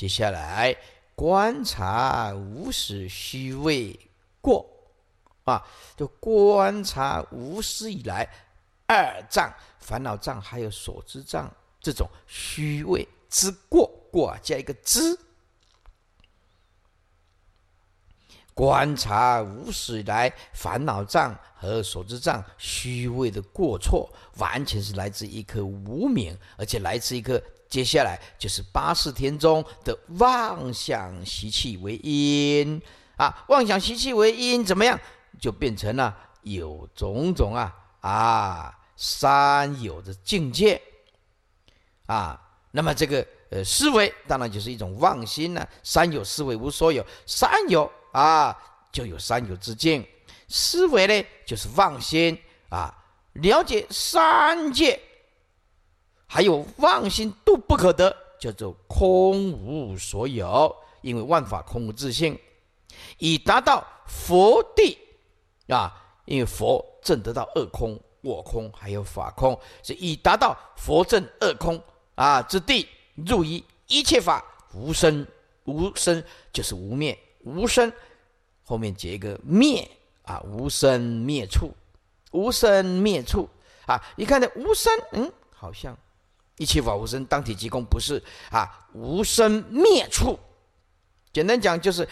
接下来观察无始虚位过啊，就观察无始以来二障、烦恼障还有所知障这种虚位之过，过加一个知，观察无始以来烦恼障和所知障虚位的过错，完全是来自一颗无明，而且来自一颗接下来就是84天中的妄想习气为因啊，妄想习气为因，怎么样就变成了有种种三有的境界啊。那么这个思维当然就是一种妄心了，三有思维无所有，三有就有三有之境，思维呢就是妄心啊，了解三界还有妄心都不可得，叫做空无所有，因为万法空无自性，以达到佛地因为佛证得到二空、我空还有法空，是以达到佛证二空之地，入于一切法无生，无生就是无灭，无生后面结一个灭无生灭处，无生灭处你看这无生，好像一切法无生，当体即空，不是无生灭处。简单讲就是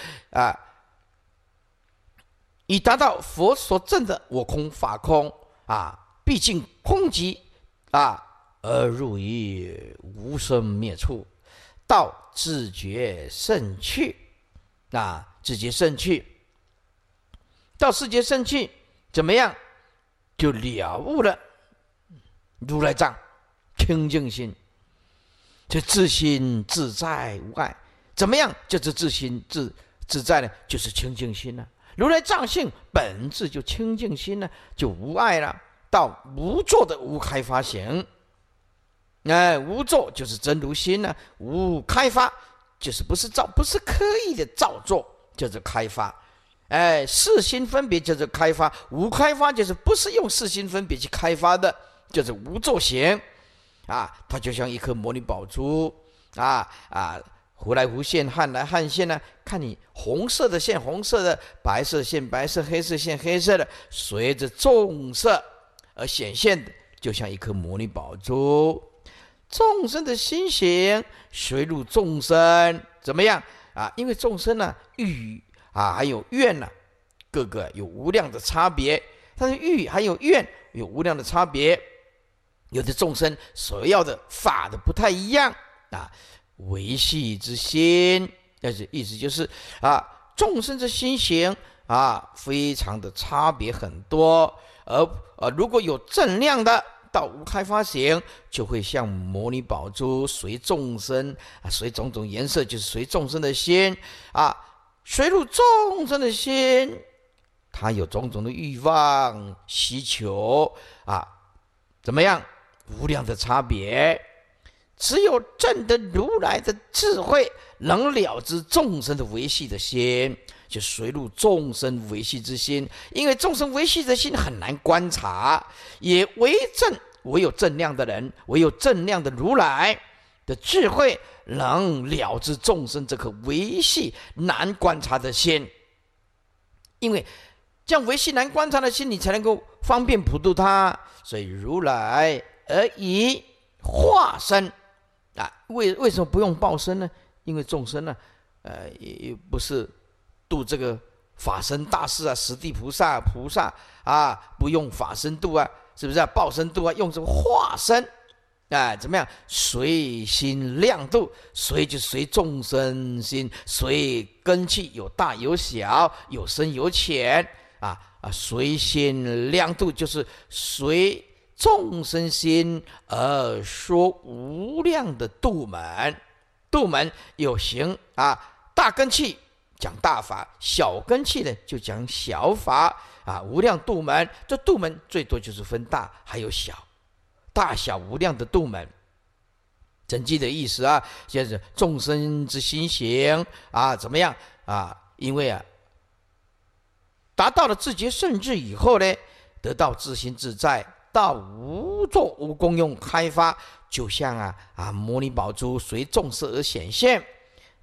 以达到佛所证的我空法空毕竟空寂而入于无生灭处，到自觉胜趣自觉胜趣，到自觉胜趣怎么样？就了悟了如来藏清净心，就自心自在无碍。怎么样就是自心自在呢？就是清净心了。如来藏性本质就清净心了，就无碍了。到无作的无开发行，无作就是真如心了，无开发就是不是刻意的造作，叫做开发。四心分别叫做开发，无开发就是不是用四心分别去开发的，叫做无作行它就像一颗摩尼宝珠忽来忽现，汉来汉现呢，看你红色的线红色的，白色线白色，黑色线黑色的，随着众色而显现的，就像一颗摩尼宝珠。众生的心行随入众生，怎么样因为众生欲还有愿各个有无量的差别，但是欲还有愿有无量的差别，有的众生所要的法的不太一样维系之心，但是意思就是众生之心行非常的差别很多，而如果有正量的到无开发行，就会像摩尼宝珠随众生随种种颜色，就是随众生的心随入众生的心，他有种种的欲望需求怎么样无量的差别。只有证得如来的智慧，能了知众生的维系的心，就随入众生维系之心。因为众生维系的心很难观察，也唯有正量的人，唯有正量的如来的智慧，能了知众生这颗维系难观察的心。因为这样维系难观察的心，你才能够方便普度他。所以如来而以化身为什么不用报身呢？因为众生也不是度这个法身大士十地菩萨不用法身度是不是报身度用这个化身怎么样？随心量度，随就随众生心，随根器有大有小，有深有浅随心量度就是随众生心而说无量的度门。度门有形大根器讲大法，小根器呢就讲小法无量度门，这度门最多就是分大还有小，大小无量的度门。整句的意思就是众生之心行怎么样因为达到了自觉圣智以后呢，得到自心自在，到无作无功用开发，就像摩尼宝珠随众色而显现。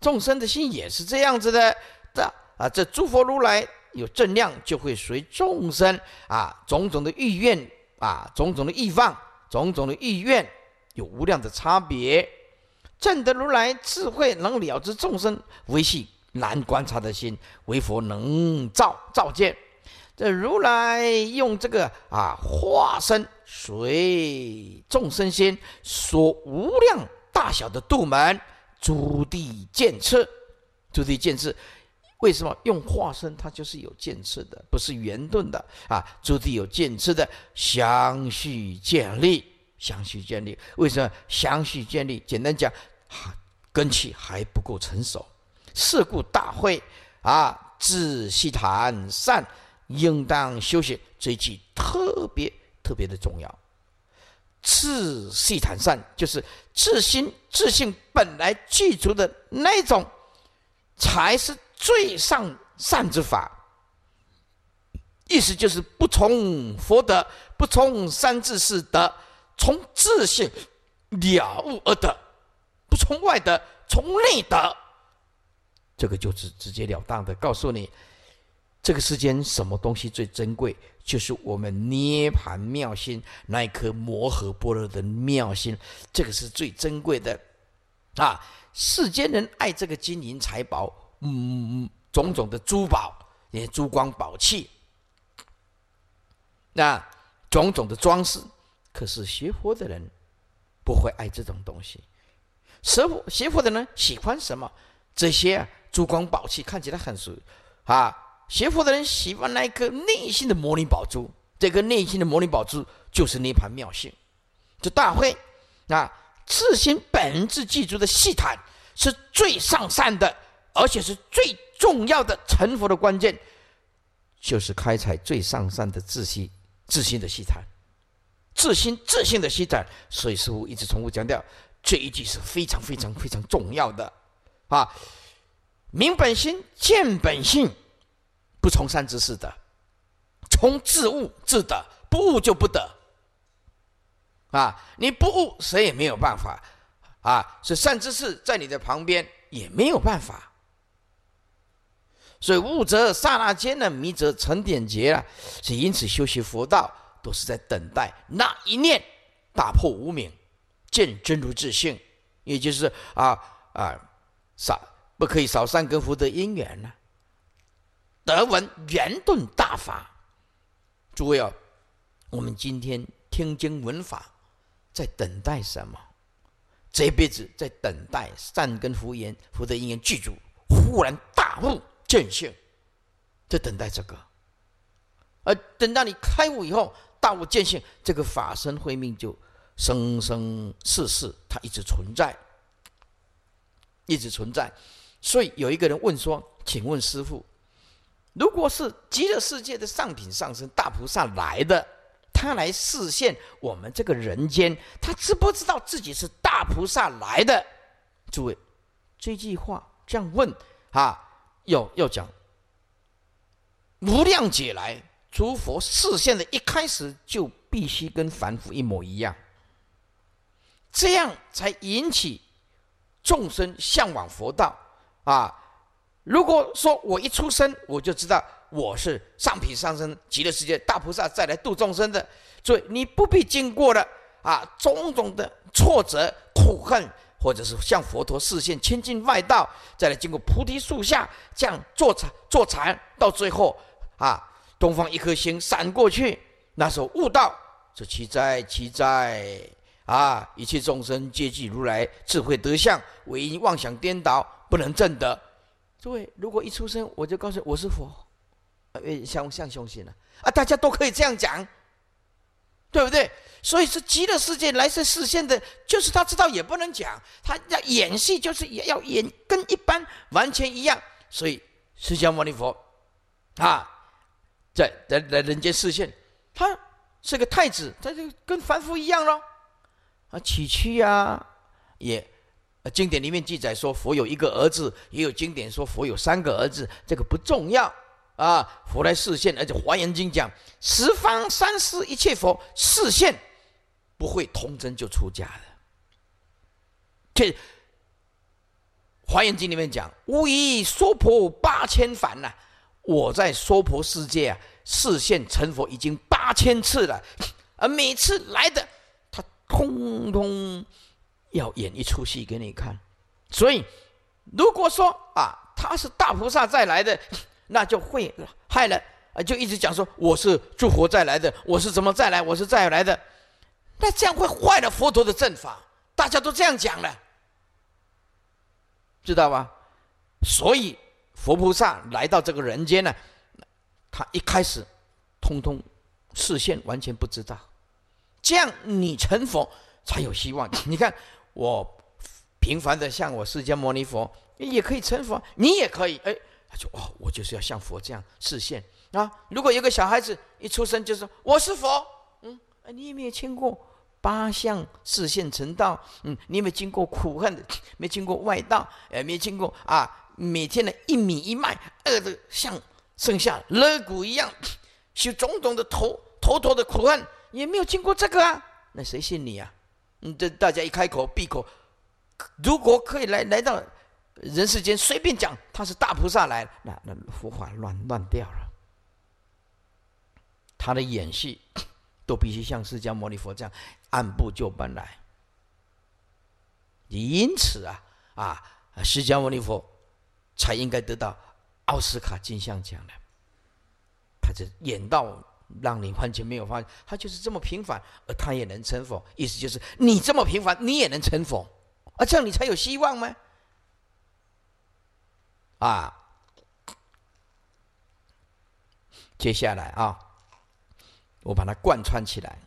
众生的心也是这样子的。这诸佛如来有正量，就会随众生种种的意愿种种的欲望，种种的意愿有无量的差别。正德如来智慧能了知众生微细难观察的心，为佛能照见。这如来用这个化身随众生心，说无量大小的度门，诸地见次。诸地见次，为什么用化身？它就是有见次的，不是圆顿的诸地有见次的，相续建立。相续建立，为什么相续建立？简单讲，根器还不够成熟。是故大会自细谈善，应当修学这一句特别的重要。自细谈善，就是自性本来具足的那一种，才是最上善之法。意思就是不从佛德，不从三智四德，从自性了悟而得，不从外德，从内得。这个就是直截了当的告诉你，这个世间什么东西最珍贵，就是我们涅盘妙心那一颗摩诃般若的妙心，这个是最珍贵的世间人爱这个金银财宝，种种的珠宝，也珠光宝气，种种的装饰。可是学佛的人不会爱这种东西。学佛的人喜欢什么？这些珠光宝气看起来很熟学佛的人喜欢那一颗内心的摩尼宝珠，这个内心的摩尼宝珠就是涅盘妙性。这大会自心本质具足的细谈，是最上善的，而且是最重要的成佛的关键，就是开采最上善的自心的细谈，自性的细谈。所以师父一直重复强调，这一句是非常重要的明本心，见本性，不从三智四德，从自悟自得，不悟就不得你不悟，谁也没有办法是善知识在你的旁边也没有办法。所以悟则刹那间呢，迷则成点劫所以因此修习佛道都是在等待那一念打破无明，见真如自性，也就是不可以少善根福德因缘得闻圆顿大法。诸位我们今天听经闻法，在等待什么？这一辈子在等待善根福德因缘具足，忽然大悟见性，在等待这个。而等到你开悟以后，大悟见性，这个法身慧命就生生世世它一直存在。所以有一个人问说，请问师父，如果是极乐世界的上品上身大菩萨来的，他来示现我们这个人间，他知不知道自己是大菩萨来的？诸位，这句话这样问要讲无量劫来诸佛示现的一开始就必须跟凡夫一模一样，这样才引起众生向往佛道如果说我一出生我就知道我是上品上身极乐世界大菩萨再来度众生的，所以你不必经过了种种的挫折苦恨，或者是向佛陀示现亲近外道，再来经过菩提树下这样坐禅，到最后东方一颗星闪过去，那时候悟道，这其在一切众生皆具如来智慧德相，唯因妄想颠倒不能证得。诸位，如果一出生我就告诉我是佛，像相信了大家都可以这样讲，对不对？所以是极乐世界来世示现的，就是他知道也不能讲，他要演戏，就是也要演跟一般完全一样。所以释迦牟尼佛在人间示现，他是个太子，他就跟凡夫一样咯崎岖也经典里面记载说佛有一个儿子，也有经典说佛有3个儿子，这个不重要佛来示现，而且华严经讲十方三世一切佛示现不会童真就出家的。 华严经里面讲，吾以娑婆8000番呐，我在娑婆世界啊，示现成佛已经8000次了，而每次来的，他通通要演一出戏给你看。所以，如果说啊，他是大菩萨再来的，那就会害了，就一直讲说我是诸佛再来的，我是怎么再来，我是再来的，那这样会坏了佛陀的正法，大家都这样讲了。知道吧？所以佛菩萨来到这个人间呢，他一开始通通视线完全不知道，这样你成佛才有希望。你看我平凡的像我释迦牟尼佛也可以成佛，你也可以。他就我就是要像佛这样视线啊。如果有个小孩子一出生就说我是佛，你有没有听过8相示现成道？你有没有经过苦恨的？没经过外道，没经过每天的一米一麦，饿的像剩下肋骨一样，修种种的头的苦恨，也没有经过这个啊，那谁信你啊？这大家一开口闭口，如果可以来到人世间，随便讲他是大菩萨来，那佛法乱掉了。他的演戏都必须像释迦牟尼佛这样按部就班来。因此释迦牟尼佛才应该得到奥斯卡金像奖的。他这演到让你完全没有发现，他就是这么平凡，而他也能成佛。意思就是你这么平凡，你也能成佛，这样你才有希望吗？接下来我把它贯穿起来。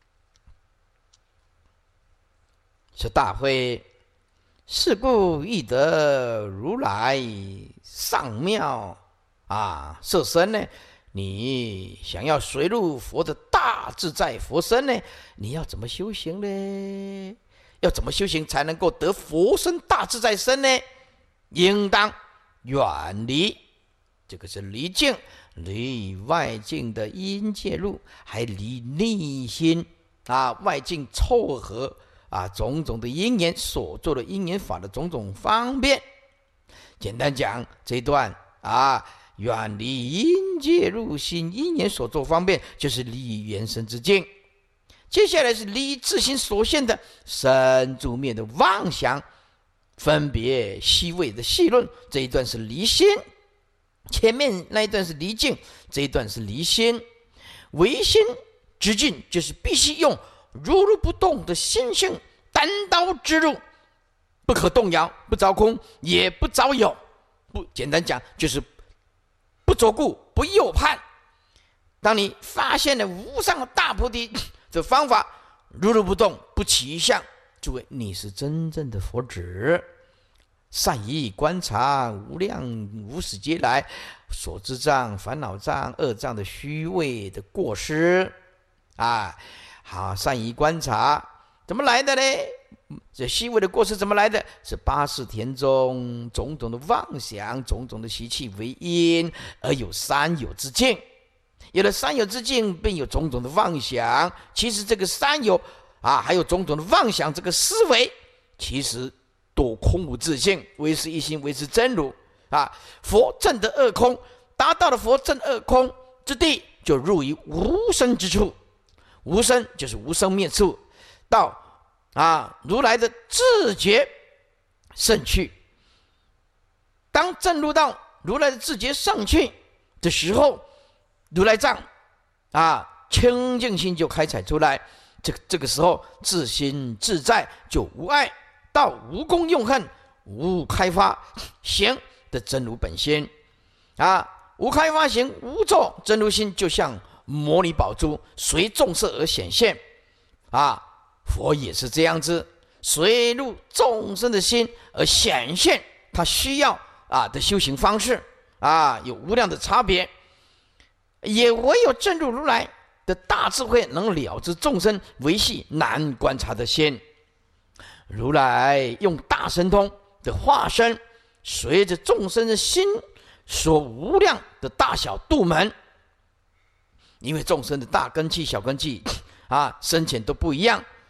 是大会，是故欲得如来上妙色身呢？你想要随入佛的大自在佛身呢？你要怎么修行呢？要怎么修行才能够得佛身大自在身呢？应当远离，这个是离境，离外境的因介入，还离内心外境凑合种种的因缘所做的因缘法的种种方便。简单讲，这一段远离因介入心因缘所作方便，就是离缘生之境。接下来是离自心所现的生住灭的妄想，分别细微的细论，这一段是离心。前面那一段是离境，这一段是离心。唯心之境，就是必须用如如不动的心性单刀直入，不可动摇，不着空，也不着有。简单讲就是不着故，不右叛。当你发现了无上的大菩提的方法，如如不动，不起一相，诸位，你是真正的佛子。善于观察无量无始劫来所知障、烦恼障、恶障的虚伪的过失好，善于观察，怎么来的呢？这虚伪的过失怎么来的？是八识田中种种的妄想、种种的习气为因，而有三有之境。有了三有之境，便有种种的妄想。其实这个三有还有种种的妄想，这个思维其实都空无自性，唯是一心，唯是真如佛证得二空，达到了佛证二空之地，就入于无生之处。无生就是无生灭处，到如来的自觉胜趣。当证入到如来的自觉胜趣的时候，如来藏清净心就开采出来。这个时候自心自在，就无爱，到无功用恨，无开发行的真如本心无开发行，无作真如心，就像摩尼宝珠随众色而显现佛也是这样子，随入众生的心而显现他需要的修行方式有无量的差别。也唯有证入如来的大智慧，能了知众生维系难观察的心。如来用大神通的化身，随着众生的心所无量的大小度门。因为众生的大根器、小根器深浅都不一样，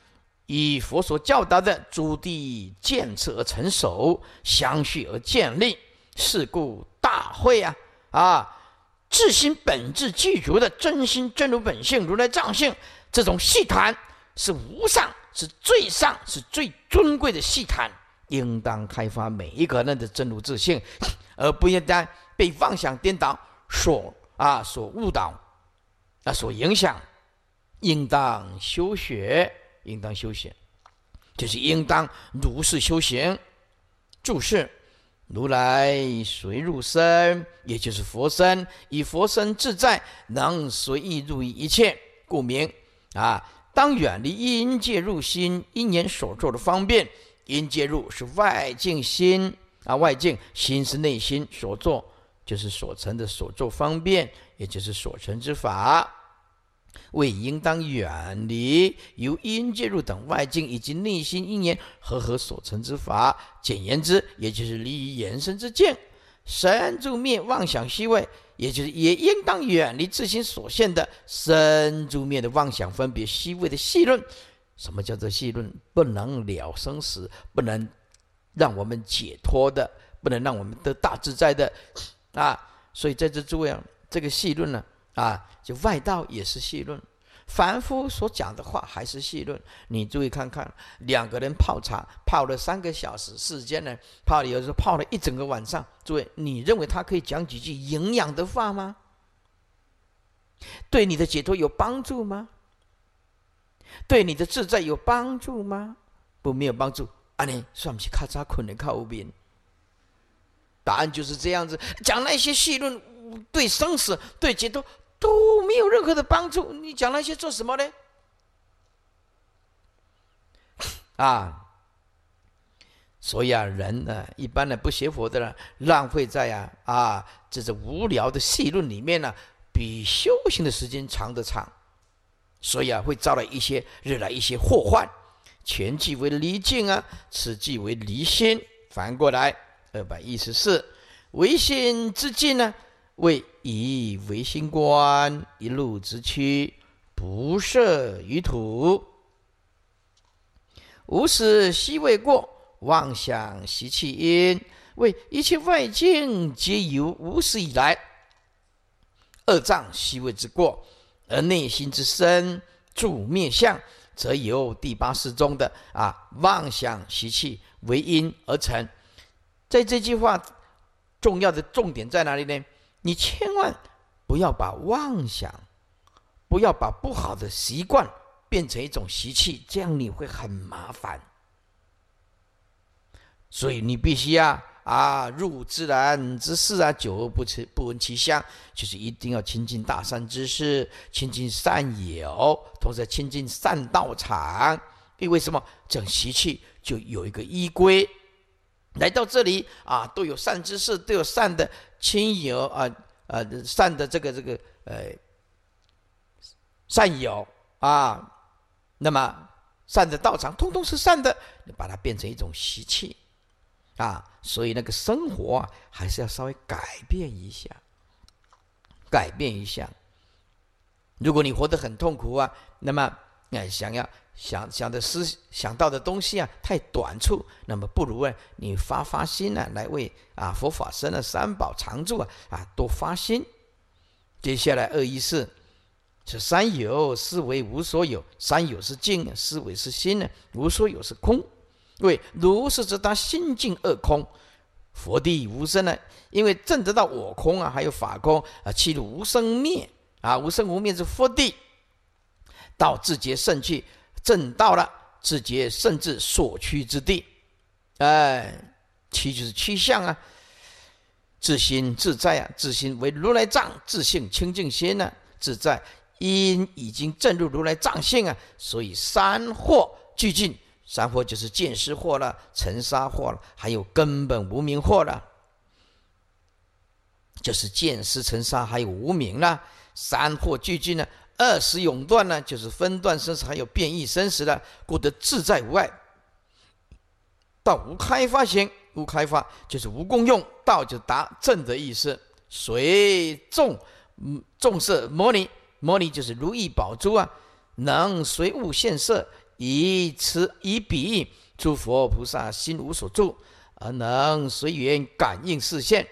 以佛所教导的诸地渐次而成熟，相续而建立。是故大会自心本质具足的真心真如本性如来藏性，这种细谈是无上，是最上，是最尊贵的细谈，应当开发每一个人的真如自性，而不应该被妄想颠倒所误导所影响。应当修学，应当修行，就是应当如是修行。注释：如来随入身，也就是佛身，以佛身自在，能随意入于一切，故名当远离因界入心，因缘所作的方便。因界入是外境心外境心是内心所作，就是所成的所作方便，也就是所成之法。为应当远离由因界入等外境以及内心因缘和所成之法。简言之，也就是离于延伸之境，神诸灭妄想虚伪，也就是也应当远离自心所现的神诸灭的妄想分别虚伪的细论。什么叫做细论？不能了生死，不能让我们解脱的，不能让我们得大自在的所以在这诸位这个细论呢就外道也是细论，凡夫所讲的话还是细论。你注意看看，两个人泡茶泡了3个小时，世间呢有时候泡了一整个晚上，诸位，你认为他可以讲几句营养的话吗？对你的解脱有帮助吗？对你的自在有帮助吗？不，没有帮助。你算不起咔嚓困的靠无边。答案就是这样子，讲那些细论对生死对解脱都没有任何的帮助，你讲那些做什么呢？所以人呢，一般的不学佛的浪费在这种无聊的细论里面比修行的时间长得长，所以会招来惹来一些祸患。前即为离境此即为离心。反过来214，唯心之境为以唯心观，一路直趋，不涉于土。无始悉未过，妄想习其因，为一切外境皆由无始以来，二障悉未之过，而内心之身住灭相，则由第8识中的妄想习气为因而成。在这句话重要的重点在哪里呢？你千万不要把妄想，不要把不好的习惯变成一种习气，这样你会很麻烦。所以你必须入自然之事久而不闻其香，就是一定要亲近大善知识，亲近善友，同时亲近善道场。因为什么？这样习气就有一个依归。来到这里都有善知识，都有善的亲友善的这个善友那么善的道场通通是善的，你把它变成一种习气所以那个生活还是要稍微改变一下。如果你活得很痛苦那么想到的东西太短促，那么不如你发心来为佛法僧三宝常住多发心。接下来214是三有，思维无所有。三有是境，思维是心无所有是空。为如是则他心境二空，佛地无生因为证得到我空还有法空其入无生灭无生无灭是佛地。到自觉胜去，证到了自觉甚至所趋之地。趋就是趋向自心自在自心为如来藏，自性清净心自在，因已经证入如来藏性所以三惑俱尽。三惑就是见思惑了，尘沙惑了，还有根本无明惑了，就是见思尘沙还有无明了。三惑俱尽20永断就是分断生死还有变异生死了，故得自在无碍。到无开发行，无开发就是无功用，道就达正的意思。随众色摩尼，摩尼就是如意宝珠能随物现色， 以比喻诸佛菩萨心无所住，而能随缘感应示现。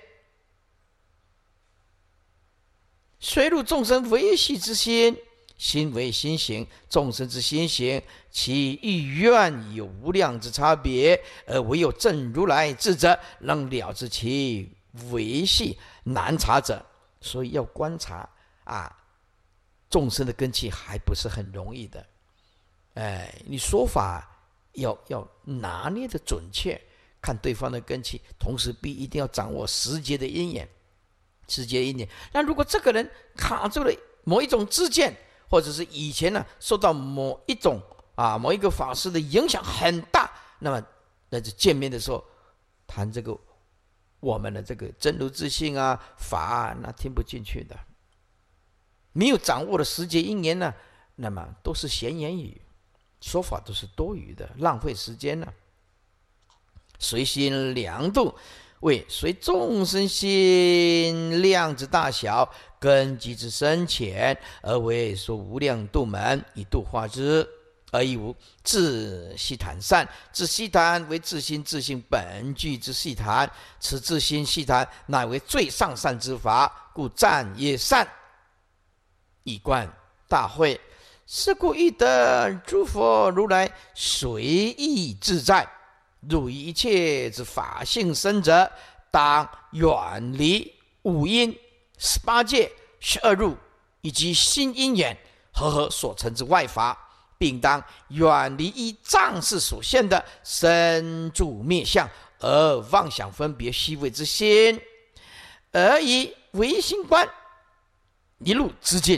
虽入众生维系之心，心为心行，众生之心行，其意愿有无量之差别，而唯有正如来智者能了知其维系难察者。所以要观察众生的根器还不是很容易的。你说法要拿捏的准确，看对方的根器，同时一定要掌握时节的因缘。那如果这个人卡住了某一种知见，或者是以前受到某一个法师的影响很大，那么就见面的时候谈这个我们的这个真如自性法那听不进去的。没有掌握的时节因缘那么都是闲言语，说法都是多余的，浪费时间随心量度，为随众生心量之大小，根基之深浅，而为说无量度门，以度化之。而亦无自细谈善，自细谈为自心自性本具之细谈，此自心细谈乃为最上善之法，故赞也善，以观大会。是故欲得诸佛如来随意自在，入于一切之法性身者，当远离五阴、18界、12入以及心因缘和所成之外法，并当远离依藏识所现的身住灭相而妄想分别虚伪之心，而以唯心观一路之境，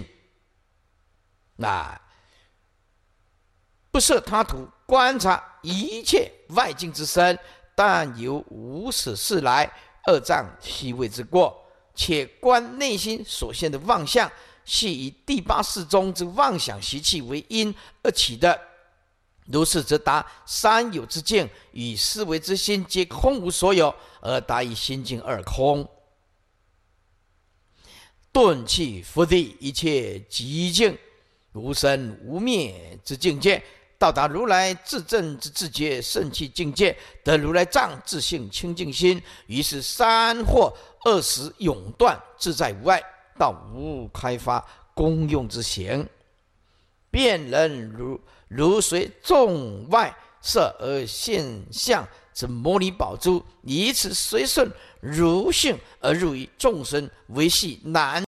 不设他途，观察一切外境之身，但由无始事来二障虚伪之过，且观内心所现的妄相，系以第八识中之妄想习气为因而起的。如是则达三有之境与思维之心皆空无所有，而达以心境二空。顿弃佛地一切极境，无生无灭之境界，到达如来自证之自觉圣气境界，得如来藏自性清净心，于是三或20永断自在无碍，到无开发功用之行，便人如随众外色而现象之摩尼宝珠，以此随顺如性而入于众生维系难